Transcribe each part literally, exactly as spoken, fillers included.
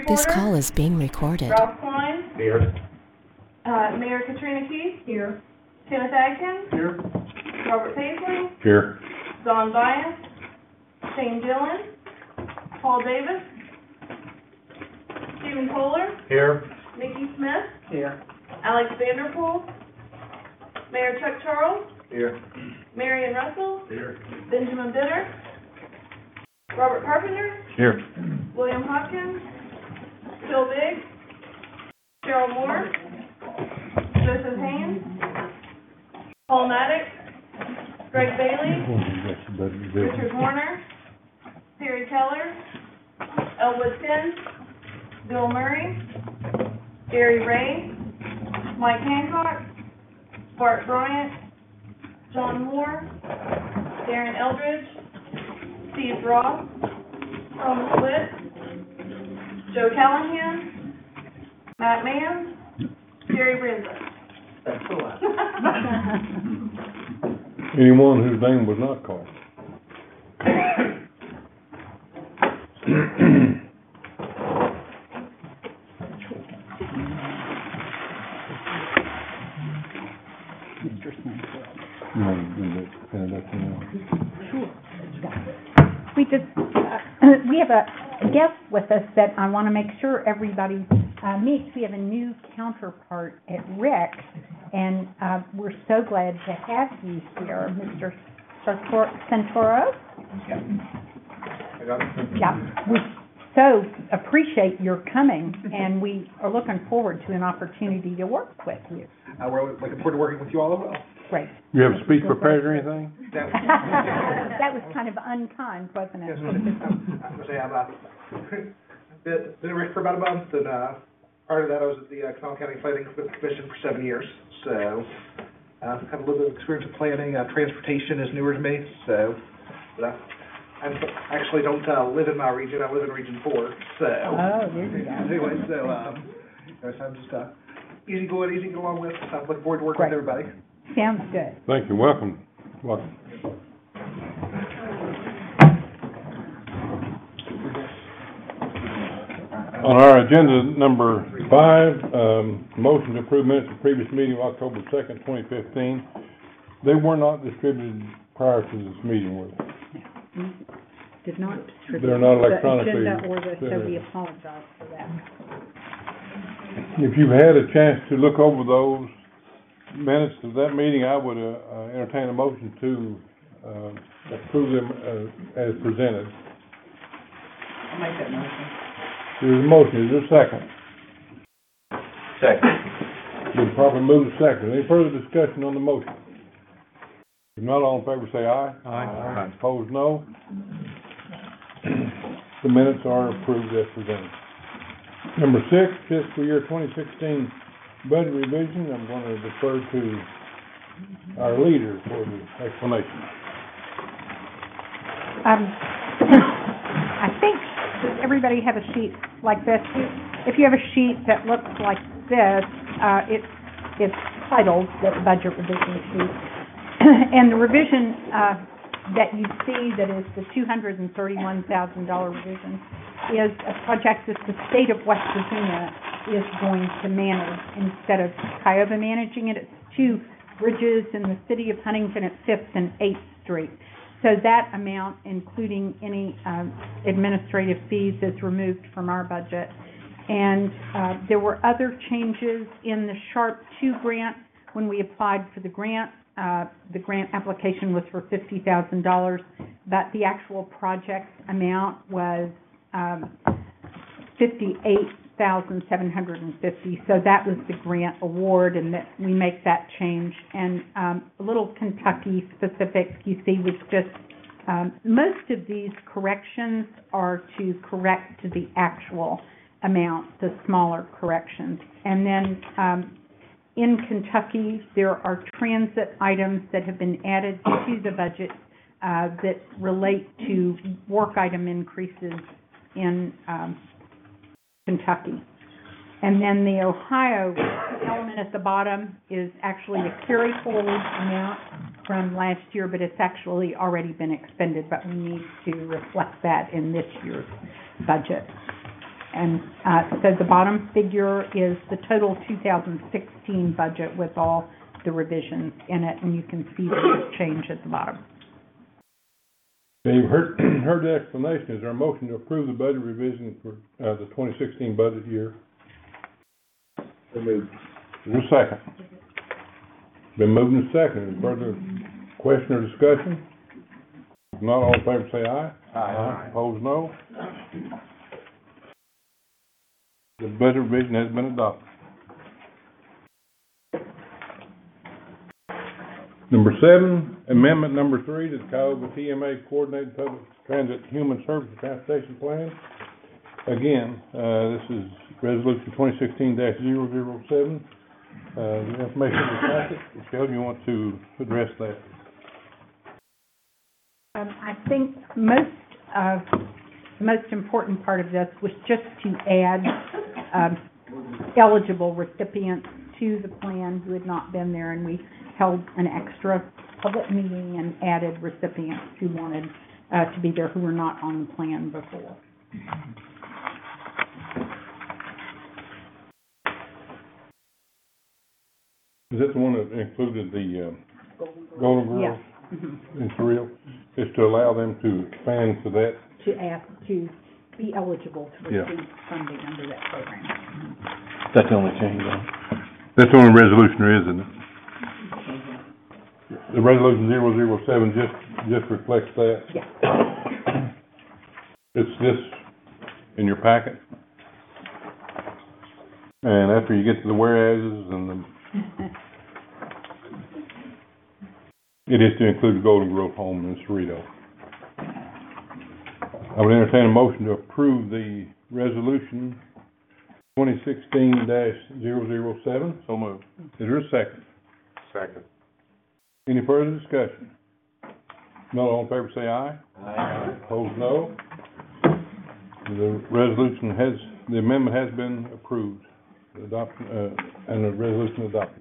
Gary This Porter. call is being recorded. Ralph Klein. Here. Uh, Mayor Katrina Keith. Here. Kenneth Atkins. Here. Robert Paisley. Here. Don Byas. Shane Dillon. Paul Davis. Stephen Kohler. Here. Mickey Smith. Here. Alex Vanderpool. Mayor Chuck Charles. Here. Marion Russell. Here. Benjamin Bitter. Robert Carpenter. Here. William Hopkins. Phil Biggs. Cheryl Moore. Joseph Haynes. Paul Maddox. Greg Bailey. Richard Horner. Terry Keller. Elwood Penn. Bill Murray. Gary Ray. Mike Hancock. Bart Bryant. John Moore. Darren Eldridge. Steve Ross. Thomas Witt. Joe Callahan. Matt Mann. Gary Brenza. That's a lot. Anyone whose name was not called. You want to do that, kind of, you know. We just, uh, we have a guest with us that I want to make sure everybody uh, meets. We have a new counterpart at R I C, and uh, we're so glad to have you here, Mister Sartor- Santoro. I got it. Yeah, we so appreciate your coming, and we are looking forward to an opportunity to work with you. Uh, we're looking forward to working with you all as well. Great. You have a speech prepared or anything? That, That was kind of unkind, wasn't it? yes, I'm, I'm gonna say I'm uh, been been a Rick for about a month, and uh, prior to that, I was at the uh, Canal County Planning Commission for seven years. So, uh, have a little bit of experience with planning. Uh, transportation is newer to me, so but I I'm, actually don't uh, live in my region. I live in Region Four. So, Oh, there you go. anyway, so um, so I'm just uh, easy going, easy to get along with. So I'm looking forward to working Great. with everybody. Sounds good. Thank you, welcome, welcome. On our agenda, number five, um, motion to approve minutes of previous meeting of October second, twenty fifteen. They were not distributed prior to this meeting, were they? Did not distribute They're not the electronically- agenda or the, so they're- we apologize for that. If you've had a chance to look over those minutes of that meeting, I would, uh, uh, entertain a motion to, uh, approve them, uh, as presented. I'll make that motion. There's a motion, is there a second? Second. Been properly moved to second. Any further discussion on the motion? If not, all in favor say aye. Aye. Opposed, no. The minutes are approved as presented. Number six, fiscal year twenty sixteen budget revision. I'm going to defer to our leader for the explanation. Um, I think, does everybody have a sheet like this? If you have a sheet that looks like this, uh, it's, it's titled the budget revision sheet. And the revision, uh, that you see that is the two hundred thirty-one thousand dollar revision is a project that the state of West Virginia is going to manage instead of Kiowa managing it. It's two bridges in the city of Huntington at Fifth and Eighth Street. So that amount, including any um, administrative fees, is removed from our budget. And uh, there were other changes in the SHARP two grant. When we applied for the grant, uh, the grant application was for fifty thousand dollars, but the actual project amount was um, fifty-eight thousand seven hundred fifty dollars. So that was the grant award, and that we make that change. And um, a little Kentucky specific, you see, was just um, most of these corrections are to correct to the actual amount, the smaller corrections. And then um, in Kentucky, there are transit items that have been added to the budget uh, that relate to work item increases in um, Kentucky. And then the Ohio element at the bottom is actually a carry forward amount from last year, but it's actually already been expended, but we need to reflect that in this year's budget. And, uh, so the bottom figure is the total two thousand sixteen budget with all the revisions in it, and you can see the change at the bottom. Okay, you've heard, heard the explanation. Is there a motion to approve the budget revision for, uh, the twenty sixteen budget year? So moved. Is there a second? Been moved and seconded. Any further question or discussion? If not, all in favor say aye. Aye. Opposed, no. The budget revision has been adopted. Number seven, amendment number three to the Cuyahoga T M A Coordinated Public Transit Human Services Transportation Plan. Again, uh, this is resolution twenty sixteen dash zero zero seven. Uh, the information in the packet. Michelle, you want to address that? Um, I think most of, the most important part of this was just to add, um, eligible recipients to the plan who had not been there, and we held an extra public meeting and added recipients who wanted, uh, to be there who were not on the plan before. Is that the one that included the, uh, Golden Girls? Yes. Mhm. In Surreal? Is to allow them to expand to that? To ask to be eligible to Yeah. receive funding under that program. That's the only change, though. That's the only resolution there is, isn't it? The resolution zero zero seven just, just reflects that. Yeah. It's this in your packet. And after you get to the whereases and the, it is to include the Golden Grove home in Cerrito. I would entertain a motion to approve the resolution twenty sixteen dash zero zero seven. So moved. Is there a second? Second. Any further discussion? Not all in favor say aye. Aye. Opposed, no. The resolution has, the amendment has been approved, adoption, uh, and the resolution adopted.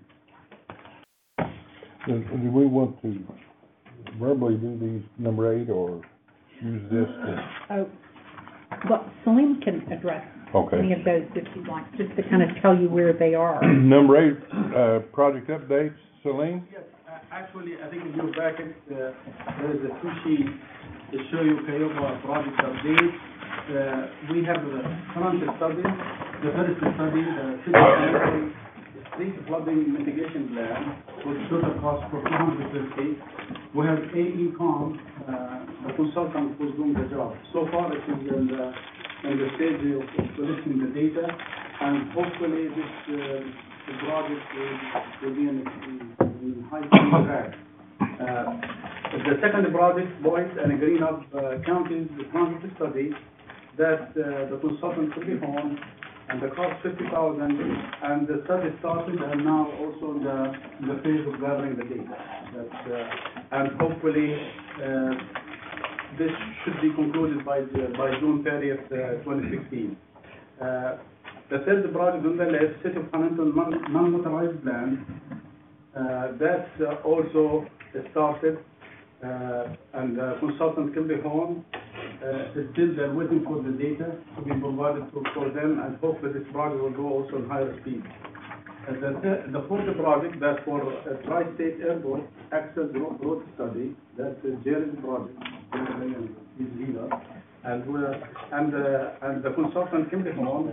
Do, do we want to verbally do these number eight or use this to? Oh, well, Celine can address Okay. any of those if you'd like, just to kind of tell you where they are. Number eight, uh, project updates, Celine? Yes, uh, actually, I think in your packet, uh, there is a two sheet to show you Cuyahoga project update. Uh, we have the current study, the first study, the city council street flooding mitigation plan with total cost for two hundred fifty. We have A E COM, uh, the consultant who's doing the job. So far, it is in the, in the stage of collecting the data, and hopefully this, uh, the project will, will be in, in high track. Uh, the second project, Boyd and Green Up uh, counties, the transit study, that uh, the consultant will be home, and the cost fifty thousand, and the study started, and now also the, the phase of gathering the data. That, uh, and hopefully, uh, this should be concluded by, the, by June thirtieth, uh, twenty sixteen. Uh, the third project on the list, City of Hamilton non-motorized plan, uh, that uh, also started, uh, and the consultant can be home. Uh, still they're waiting for the data to be provided to, for them, and hopefully this project will go also in higher speed. And the, the fourth project, that's for a Tri-State Airport Access Road, road Study, that's a Jerry's project, Jerry and his leader. And we're, and, uh, and the consultant can be home.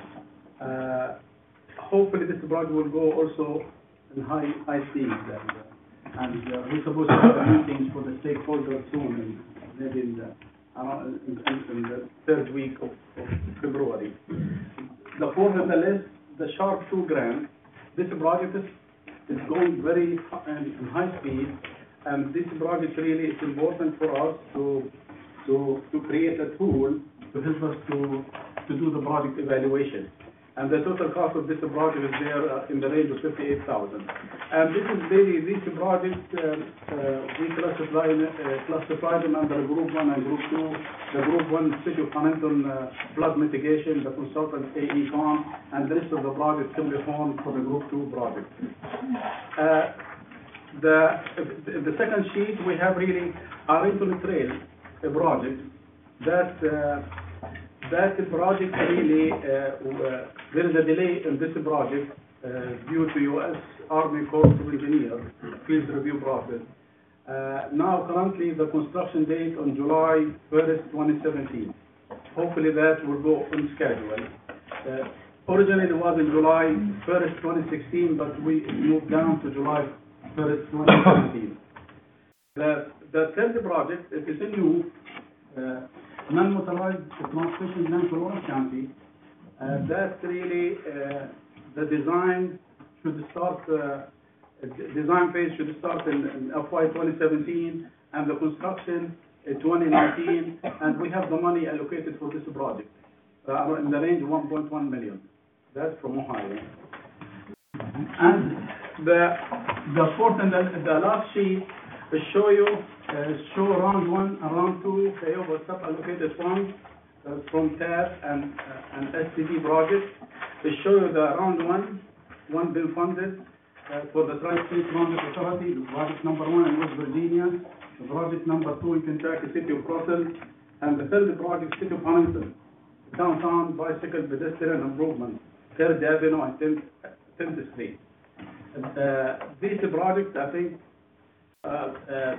Uh, hopefully this project will go also in high, high speed. And, uh, and uh, we're supposed to have meetings for the stakeholders soon, and maybe in the Uh, in, in, in the third week of, of February. The fourth on the list, the Sharp two grant. This project is, is going very high, in high speed, and this project really is important for us to to to create a tool to help us to to do the project evaluation. And the total cost of this project is there uh, in the range of fifty-eight thousand. And this is really, this project, uh, uh, we classify, uh, classify them under group one and group two. The group one, City of Hamilton uh, flood mitigation, the consultant A E COM, and the rest of the project can be formed for the group two project. Uh, the, the second sheet, we have really Arlington Trail, a project that uh, that project really, uh, uh, there is a delay in this project uh, due to U S Army Corps of Engineers field review process. Uh, now, currently, the construction date on July first, twenty seventeen. Hopefully, that will go on schedule. Uh, originally, it was in July first, twenty sixteen, but we moved down to July first, twenty seventeen. The the third project, it is a new uh, non-motorized transmission line for Orange County. Uh, that really, uh, the design should start, uh, the design phase should start in, in F Y twenty seventeen, and the construction in twenty nineteen, and we have the money allocated for this project, uh, in the range of one point one million. That's from Ohio. And the, the fourth and the, the last sheet will show you, uh, show round one and round two, Kiowa sub-allocated funds uh, from T A B and, uh, and S T D project. They show you the round one, one bill funded uh, for the Tri-State Transit Authority, the project number one in West Virginia, the project number two in Kentucky, City of Russell, and the third project, City of Huntington, downtown bicycle pedestrian improvement, third Avenue and tenth Street. Uh, these projects, I think, uh, uh,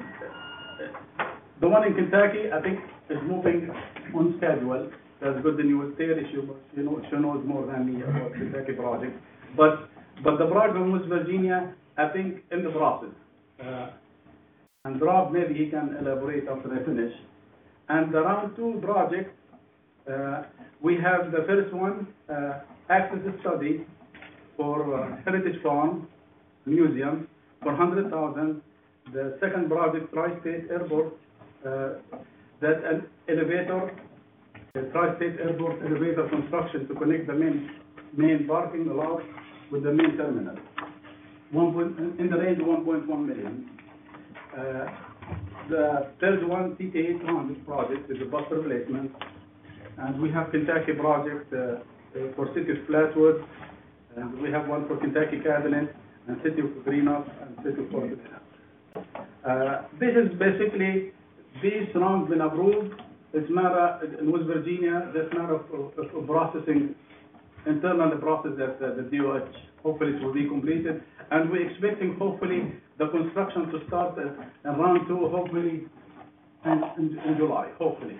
the one in Kentucky, I think, is moving on schedule. That's good news there. She, she, knows, she knows more than me about the Kentucky project. But, but the project in West Virginia, I think, in the process. Uh, and Rob, maybe he can elaborate after I finish. And the round two project, uh, we have the first one, uh, access study for uh, Heritage Farm Museum for one hundred thousand. The second project, Tri-State Airport, uh, that an elevator, the Tri-State Airport elevator construction to connect the main main parking lot with the main terminal. One point, in the range of one point one million. Uh, the third one, T T A Transit project, is a bus replacement, and we have Kentucky project uh, uh, for City of Flatwood, and we have one for Kentucky Cabinet, and City of Greenup, and City of Fort Worth. Uh, this is basically, these rounds been approved. It's matter, in West Virginia, that's matter of, of, of processing, internal process that uh, the D O H, hopefully it will be completed. And we're expecting, hopefully, the construction to start uh, in round two, hopefully, in, in, in July, hopefully.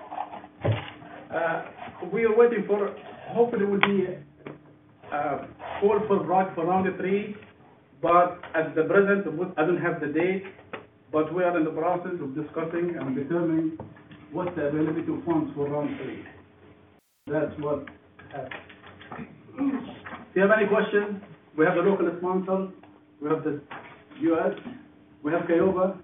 Uh, we are waiting for, hopefully will be uh, call for project for round three, but at the present, I don't have the date, but we are in the process of discussing and determining what the availability of funds for round three. That's what happened. Do you have any questions? We have the local sponsor, we have the U S, we have Kiowa.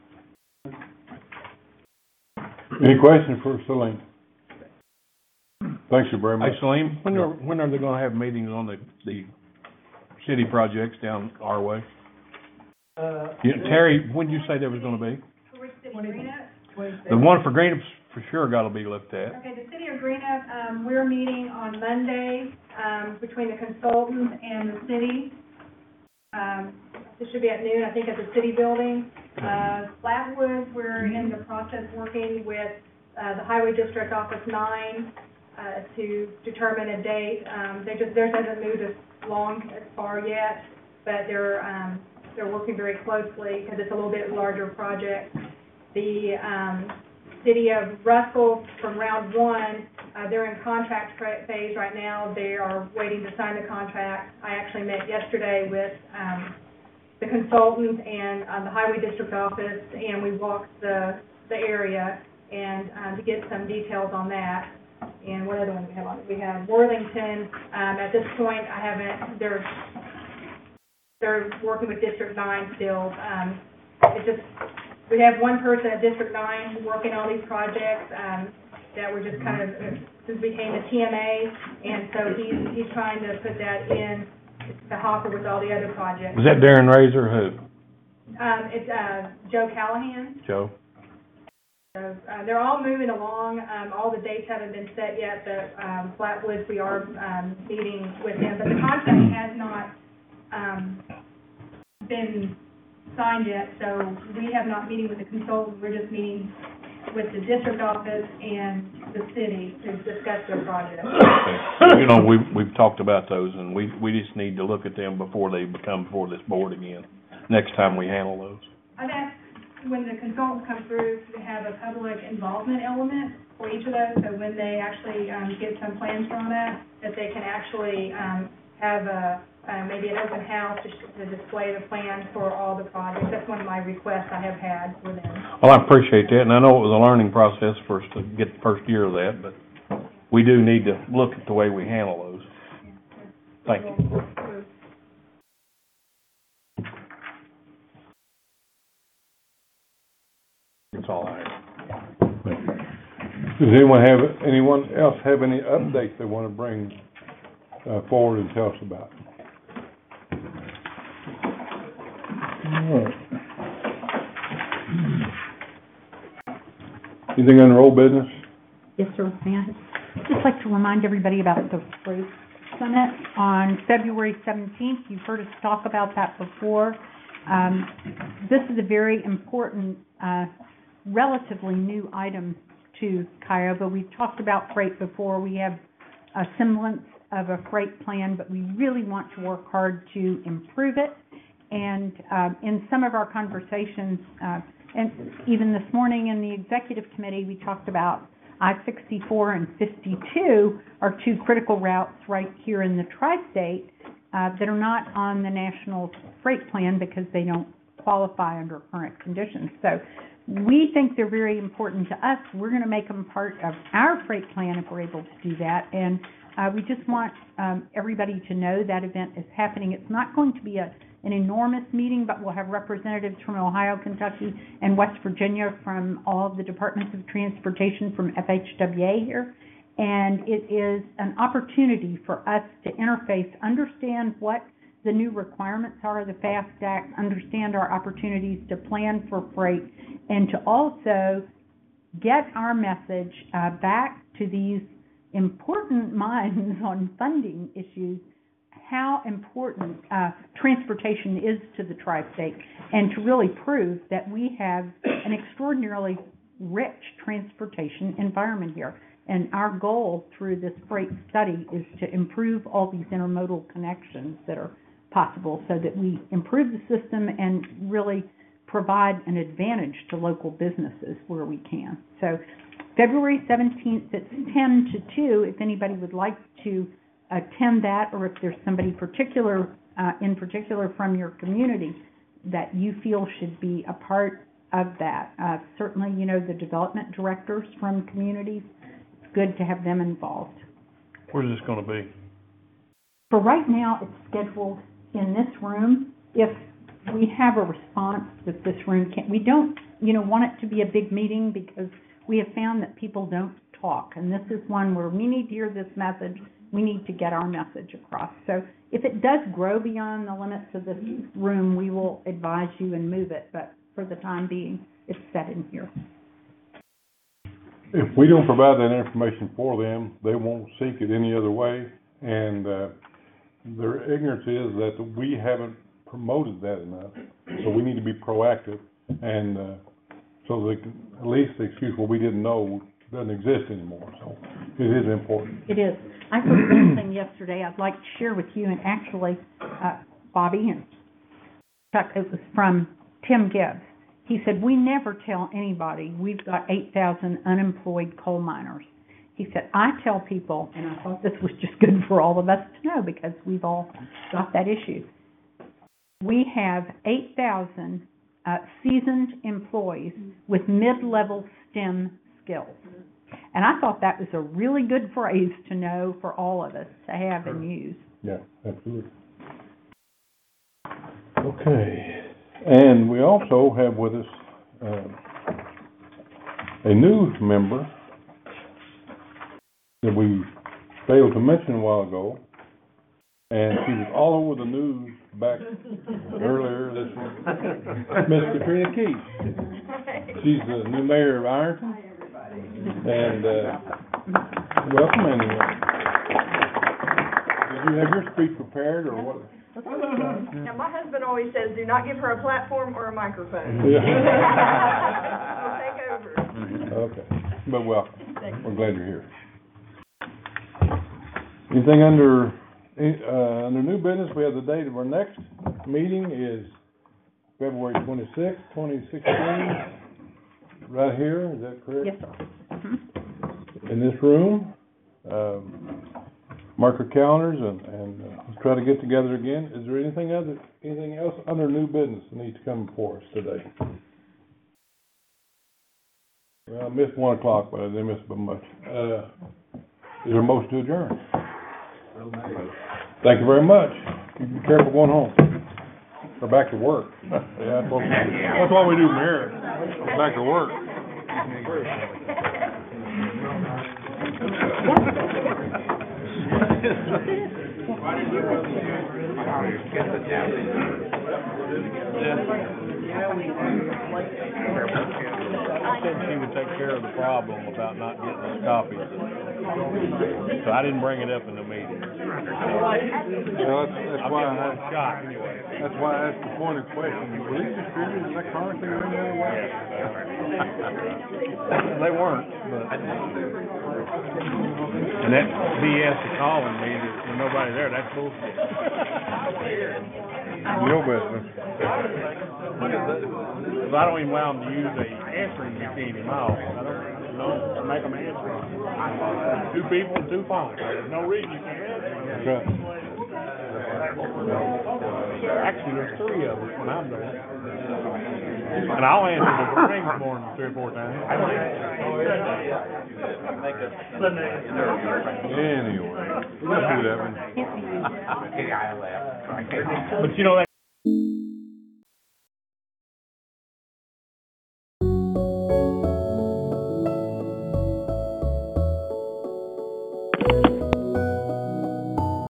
Any questions for Salim? Thanks you very much. Hey, Salim, when are, when are they gonna have meetings on the, the city projects down our way? Uh, You, Terry, when did you say there was gonna be? For which city, Greenup? The one for Greenup's for sure gotta be looked at. Okay, the city of Greenup, um, we're meeting on Monday, um, between the consultants and the city. Um, this should be at noon, I think, at the city building. Uh, Flatwood, we're in the process working with, uh, the Highway District Office nine, uh, to determine a date. Um, they just, theirs hasn't moved as long, as far yet, but they're, um, they're working very closely because it's a little bit larger project. The, um, city of Russell, from round one, uh, they're in contract phase right now. They are waiting to sign the contract. I actually met yesterday with, um, the consultants and, uh, the Highway District Office, and we walked the, the area and, um, to get some details on that. And what other one we have on it? We have Worthington. Um, at this point, I haven't, they're, they're working with District nine still. Um, it just, we have one person at District nine working on these projects, um, that were just kind of, just became a T M A, and so he's, he's trying to put that in the hopper with all the other projects. Was that Darren Razor, who? Um, it's, uh, Joe Callahan. Joe? So, uh, they're all moving along. Um, all the dates haven't been set yet, but, um, Flatwoods, we are, um, meeting with them, but the contract has not, um, been signed yet, so we have not meeting with the consultant. We're just meeting with the district office and the city to discuss their project. Okay. You know, we've, we've talked about those, and we, we just need to look at them before they become before this board again, next time we handle those. I've asked, when the consultants come through, to have a public involvement element for each of those, so when they actually, um, get some plans drawn up, that they can actually, um, have a, uh, maybe an open house to, sh- to display the plans for all the projects. That's one of my requests I have had for them. Well, I appreciate that, and I know it was a learning process for us to get the first year of that, but we do need to look at the way we handle those. Thank you. That's all I have. Does anyone have, anyone else have any updates they wanna bring, uh, forward and tell us about? All right. Anything under old business? Yes, sir, may I just like to remind everybody about the Freight Summit on February seventeenth. You've heard us talk about that before. Um, this is a very important, uh, relatively new item to Kiowa. We've talked about freight before. We have a semblance of a freight plan, but we really want to work hard to improve it. And um, in some of our conversations, uh, and even this morning in the executive committee, we talked about I sixty-four and fifty-two are two critical routes right here in the tri-state uh, that are not on the national freight plan because they don't qualify under current conditions. So we think they're very important to us. We're going to make them part of our freight plan if we're able to do that. And uh, we just want um, everybody to know that event is happening. It's not going to be a an enormous meeting, but we'll have representatives from Ohio, Kentucky, and West Virginia from all of the departments of transportation from F H W A here. And it is an opportunity for us to interface, understand what the new requirements are of the FAST Act, understand our opportunities to plan for freight, and to also get our message uh, back to these important minds on funding issues, how important uh, transportation is to the tri-state, and to really prove that we have an extraordinarily rich transportation environment here. And our goal through this freight study is to improve all these intermodal connections that are possible so that we improve the system and really provide an advantage to local businesses where we can. So February seventeenth, it's ten to two, if anybody would like to attend that, or if there's somebody particular, uh, in particular from your community that you feel should be a part of that. Uh, certainly, you know, the development directors from communities, it's good to have them involved. Where's this gonna be? For right now, it's scheduled in this room. If we have a response that this room can't, we don't, you know, want it to be a big meeting because we have found that people don't talk, and this is one where we need to hear this message. We need to get our message across. So if it does grow beyond the limits of this room, we will advise you and move it, but for the time being, it's set in here. If we don't provide that information for them, they won't seek it any other way, and, uh, their ignorance is that we haven't promoted that enough, so we need to be proactive, and, uh, so they can, at least the excuse, well, we didn't know, doesn't exist anymore, so it is important. It is. I heard something yesterday I'd like to share with you, and actually, uh, Bobby and Chuck, it was from Tim Gibbs. He said, we never tell anybody we've got eight thousand unemployed coal miners. He said, I tell people, and I thought this was just good for all of us to know because we've all got that issue. We have eight thousand uh, seasoned employees with mid-level STEM skills. And I thought that was a really good phrase to know for all of us to have and use. Yeah, absolutely. Okay, and we also have with us, uh, a new member that we failed to mention a while ago, and she was all over the news back earlier this week. Miss Katrina Keith. She's the new mayor of Ironton. And, uh, welcome anyway. Did you have your speech prepared, or what? Now, my husband always says, do not give her a platform or a microphone. Yeah. We'll take over. Okay, but welcome. we're glad you're here. Anything under, uh, under new business, we have the date of our next meeting is February twenty-sixth, twenty sixteen, right here, is that correct? Yes, sir. Mhm. In this room. Um, mark your calendars and, and uh, let's try to get together again. Is there anything other, anything else under new business that needs to come before us today? Well, I missed one o'clock, but I didn't miss by much. Uh, is there a motion to adjourn? Thank you very much. You be careful going home. Or back to work. Yeah, that's what, that's what we do, Mayor. Back to work. Said she would take care of the problem about not getting us copies. So I didn't bring it up in the meeting. Well, that's, that's I'm why getting I, one shot anyway. that's why I asked the pointed question. Were these distributed electronically or any other way? They weren't, but. And that B S of calling me that when nobody there, that's bullshit. Your business. Cause I don't even allow them to use a answering machine in my office. I don't, you know, make them answer. Two people and two phones. There's no reason you can't answer. That's right. Actually, there's three of us when I'm there. And I'll answer the rings more than three or four times. Anyway, let's do that one. But you know, that